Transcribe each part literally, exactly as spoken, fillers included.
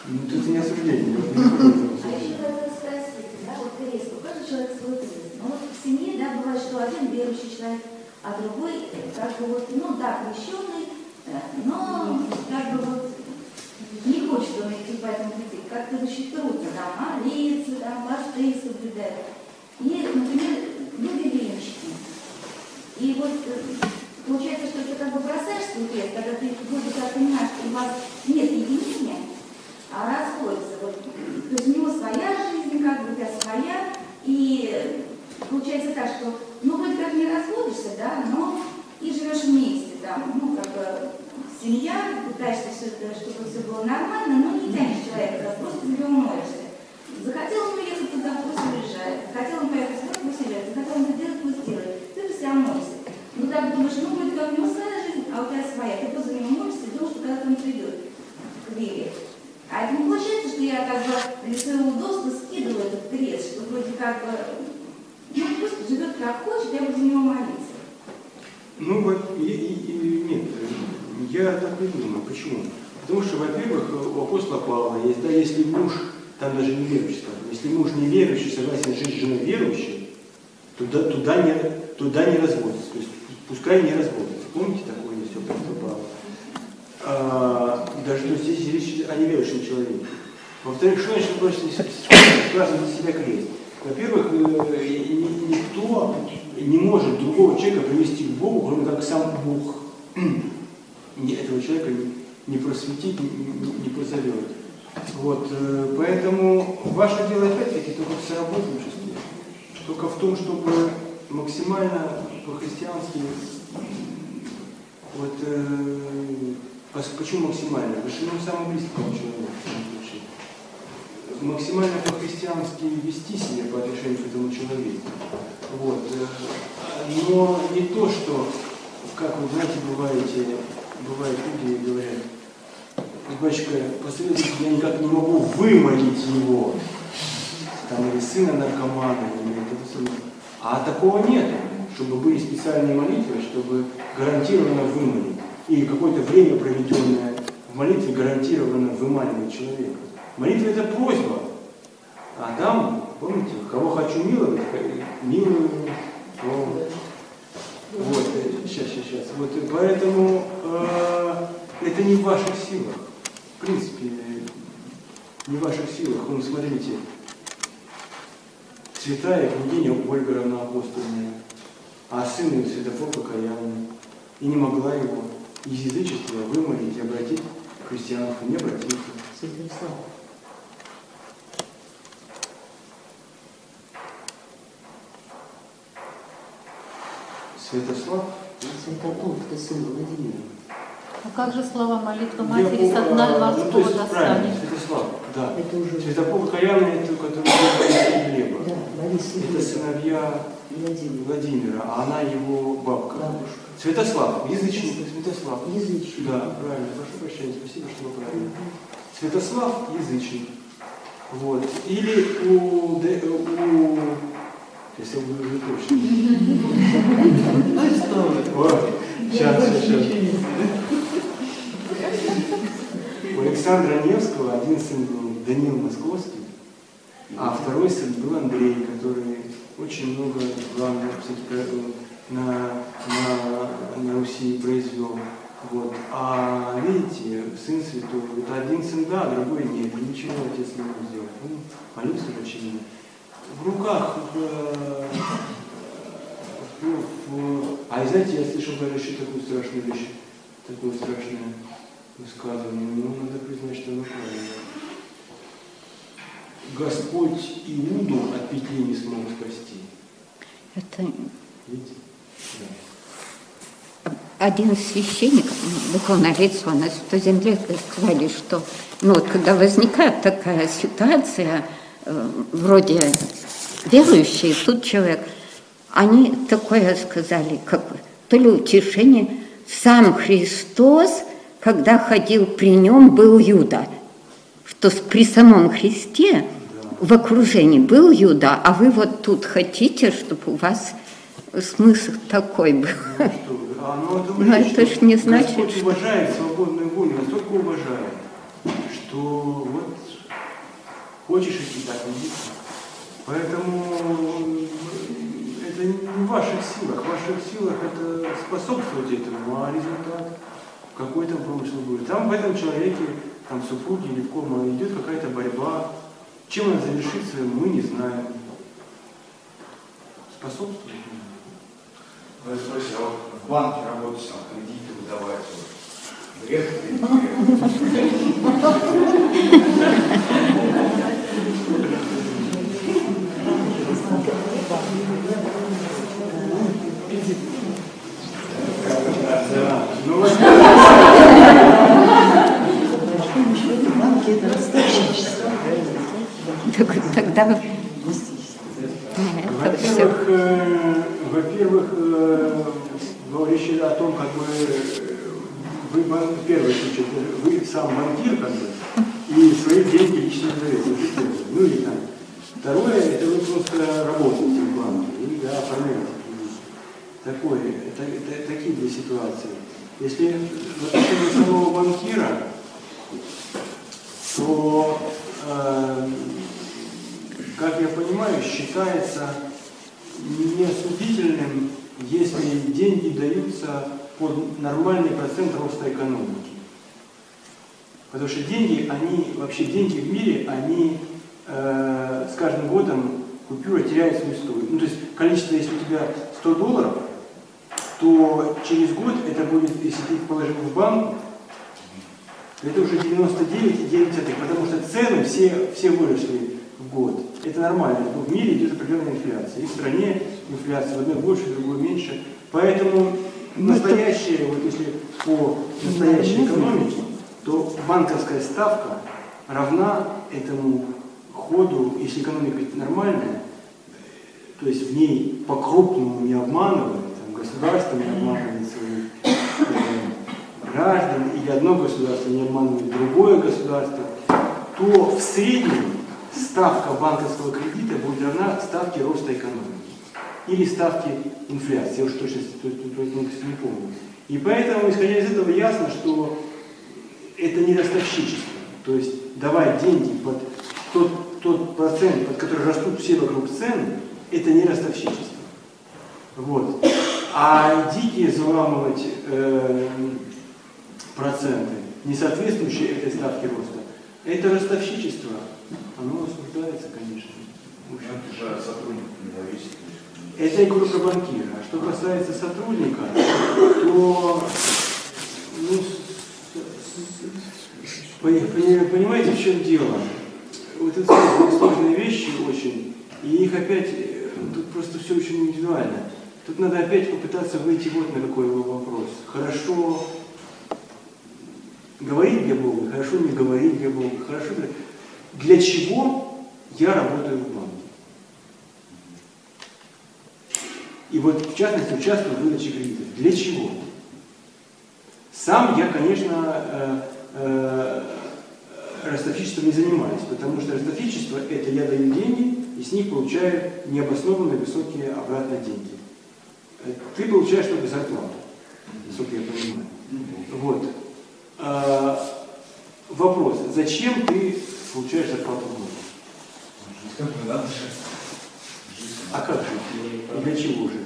Ну, это не осуждение. А еще хотела спросить, да, вот крест, у каждого человека свой крест. Но вот в семье, да, бывает, что один верующий человек, а другой, как бы вот, ну да, крещеный, но как бы вот не хочет он идти по этому пути. Как-то очень трудно, да, молиться, да, посты соблюдать. И, например, люди верующие. И вот получается, что ты как бы бросаешь свой крест, когда ты вроде как понимаешь, что у вас нет единения, а расходятся. Вот. То есть у него своя жизнь, как бы у тебя своя, и получается так, что ну вроде как не разводишься, да, но и живешь вместе, там, ну как бы семья, пытаешься все это, чтобы все было нормально, но не тянешь человека, просто за него молишься. Захотел он уехать туда, пусть уезжает. Захотел он поехать сюда, пусть уезжает. Захотел он это делать, пусть делает. Ты бы себя молишься. Ну так думаешь, ну вроде как у него своя жизнь, а у тебя своя. Ты просто за него молишься и думаешь, что когда-то он придет к вере. А это не получается, что я как бы для своего удобства скидываю этот крест, что вроде как бы, ну пусть живет как хочет, я буду за него молиться. Ну вот, и, и, и, нет, я так не думаю. Почему? Потому что, во-первых, у апостола Павла есть, да, если муж, там даже не верующий сказано, если муж не верующий, согласен жить с женой верующей, туда, туда, не, туда не разводится. То есть пускай не разводится. Помните, такое есть у апостола Павла? А, даже то есть, здесь речь о неверующем человеке. Во-вторых, что значит бросить сразу на себя крест? Во-первых, никто не может другого человека привести к Богу, кроме как сам Бог этого человека не просветит, не позовет. Вот, поэтому ваше дело опять-таки только в соработничестве, только в том, чтобы максимально по-христиански, вот, почему максимально? Потому что он самый близкий к человеку в этом случае. Максимально по-христиански вести себя по отношению к этому человеку. Вот. Но не то, что, как вы знаете, бываете, бывают люди и говорят, батюшка, посоветуйте, я никак не могу вымолить его, там, или сына наркомана, или это. А такого нет, чтобы были специальные молитвы, чтобы гарантированно вымолить. И какое-то время, проведенное в молитве, гарантированно вымаливает человека. Молитва – это просьба. А там, помните, кого хочу миловать, милую. Вот, сейчас, сейчас, сейчас. Вот, поэтому э, это не в ваших силах. В принципе, не в ваших силах. Вон, смотрите, святая княгиня Ольга Равноапостольная, а сын ее Святофор Покаянный, и не могла его из язычества вымолить и обратить к христианству, не обратиться. Святослав. Святослав? Святополк, ты сын Владимира. А как же слова молитвы матери со дна морского ну, достанет? Правильно, Святослав, да. Это уже... Святополк Покаянный, это который Борис и Глеба. Да, Борис и Глеба. Это сыновья Владимир. Владимира, а она его бабка. Бабушка. Святослав, язычник, Святослав. Язычник. Да, правильно, прошу прощения, спасибо, что вы правильно. Святослав язычник. Вот. Или у, у сейчас я буду уже точно. Ну что вы? Вот. Сейчас, сейчас. У Александра Невского один сын был Даниил Московский, а второй сын был Андрей, который очень много главных на, на, на Руси произвел. Вот. А видите, сын святой, это один сын да, а другой нет, и ничего отец не мог сделать. Ну, молился очень. В руках, в, в, в, а знаете, я слышал даже еще такую страшную вещь, такое страшное высказывание, но надо признать, что оно правильно. Господь Иуду от петли не смог спасти. Это... Видите? Да. Один священник, духовное лицо на Святой Земле, сказали, что ну, вот, когда возникает такая ситуация, э, вроде верующий, тут человек, они такое сказали, как то ли утешение, сам Христос, когда ходил при нем, был Юда, что при самом Христе в окружении был Юда, а вы вот тут хотите, чтобы у вас смысл такой был. А, ну, это, Но это ж не значит, Господь уважает свободную волю, настолько уважает, то вот хочешь идти, так иди. Поэтому это не в ваших силах. В ваших силах это способствовать этому, а результат какой там промысел будет. Там в этом человеке, там в супруге или в ком идет какая-то борьба. Чем она завершится, мы не знаем. Способствует. Ну, спроси, а вот в банке работать, там, кредиты выдавать, вот, грех или не Да. Ну, Банки это расточительство. Так, тогда вы- это все. Во-первых, э, во-первых, э, говорящий о том, как бы э, вы, бан- первый случай, вы сам банкир, как бы, и свои деньги лично даете. Ну или там. Второе, это вы просто работаете в банке, и да, оформляете. Такое, это, это, такие две ситуации. Если в отношении самого банкира, то, э, как я понимаю, считается неосудительным, если деньги даются под нормальный процент роста экономики. Потому что деньги, они, вообще деньги в мире, они э, с каждым годом купюра теряет свою стоимость. Ну, то есть количество, если у тебя сто долларов, то через год это будет, если ты их положил в банк, это уже девяносто девять и девять сотых, потому что цены все, все выросли в год. Это нормально. В мире идет определенная инфляция. И в стране инфляция в одной больше, в другой меньше. Поэтому настоящее, вот если по настоящей экономике, то банковская ставка равна этому ходу, если экономика нормальная, то есть в ней по-крупному не обманывают, там, государство не обманывает своих э, граждан, или одно государство не обманывает другое государство, то в среднем ставка банковского кредита будет равна ставке роста экономики или ставке инфляции. Я уж точно не помню. И поэтому, исходя из этого, ясно, что это не ростовщичество. То есть давать деньги под тот, тот процент, под который растут все вокруг цены, это не ростовщичество. Вот. А дикие заламывать э, проценты, не соответствующие этой ставке роста, это ростовщичество. Оно осуждается, конечно. Это же сотрудник не зависит. Это я говорю про банкира. А что касается сотрудника, то ну, понимаете, в чем дело? Вот это сложные вещи очень, и их опять, тут просто все очень индивидуально. Тут надо опять попытаться выйти вот на какой вопрос. Хорошо говорить для Бога, хорошо не говорить для Бога, хорошо для чего я работаю в банке. И вот, в частности, участвую в выдаче кредитов. Для чего? Сам я, конечно, э, э, ростовщичеством не занимаюсь, потому что ростовщичество – это я даю деньги, и с них получаю необоснованно высокие обратно деньги. Ты получаешь только зарплату, насколько я понимаю. Вот. А, вопрос. Зачем ты получаешь зарплату в год? А как жить? И для чего жить?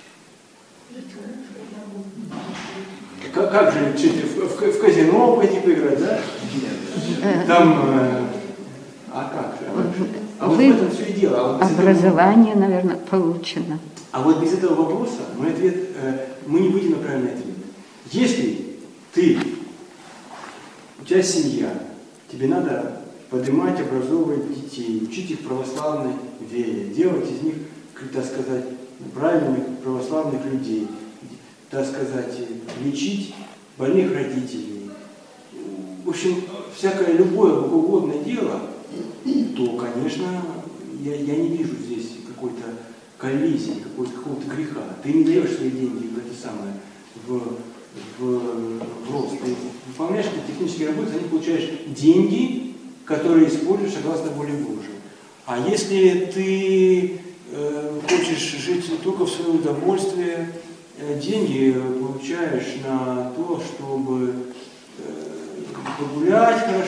Как, как же жить? В, в, в казино пойти поиграть, да? Там, э, а как же? А, как же? А вот в этом все и дело. А вот образование, этого, наверное, получено. А вот без этого вопроса мы, ответ, э, мы не выйдем на правильный ответ. Если ты, у тебя семья, тебе надо поднимать, образовывать детей, учить их православной вере, делать из них, так сказать, правильных православных людей, так сказать, лечить больных родителей. В общем, всякое любое богоугодное дело, то, конечно, я, я не вижу здесь какой-то коллизии, какого-то греха. Ты не даешь свои деньги в это самое, в, в, в рост. Ты выполняешь какие-то технические работы, за них получаешь деньги, которые используешь согласно воле Божией. А если ты э, хочешь жить только в свое удовольствие, э, деньги получаешь на то, чтобы э, погулять хорошо,